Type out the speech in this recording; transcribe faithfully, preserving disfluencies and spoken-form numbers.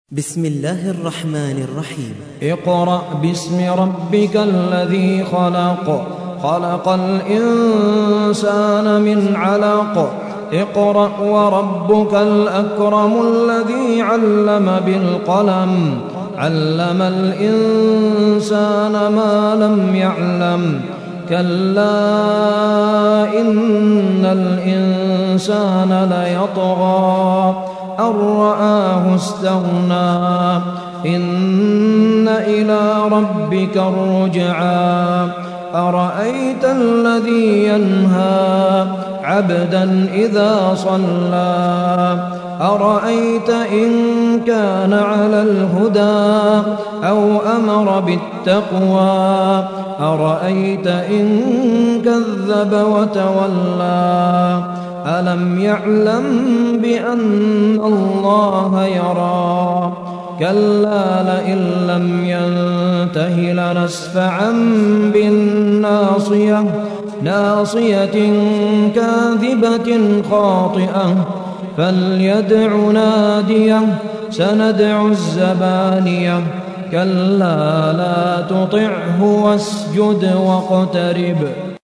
بسم الله الرحمن الرحيم. اقرأ باسم ربك الذي خلق خلق الإنسان من علق اقرأ وربك الأكرم الذي علم بالقلم علم الإنسان ما لم يعلم كلا إن الإنسان ليطغى أن رآه استغنى إن إلى ربك الرجعى أرأيت الذي ينهى عبدا إذا صلى أرأيت إن كان على الهدى أو أمر بالتقوى أرأيت إن كذب وتولى ألم يعلم بأن الله يرى كلا لئن لم ينته لنسفعا بالناصية ناصية كاذبة خاطئة فليدع ناديه سندع الزبانية كلا لا تطعه واسجد واقترب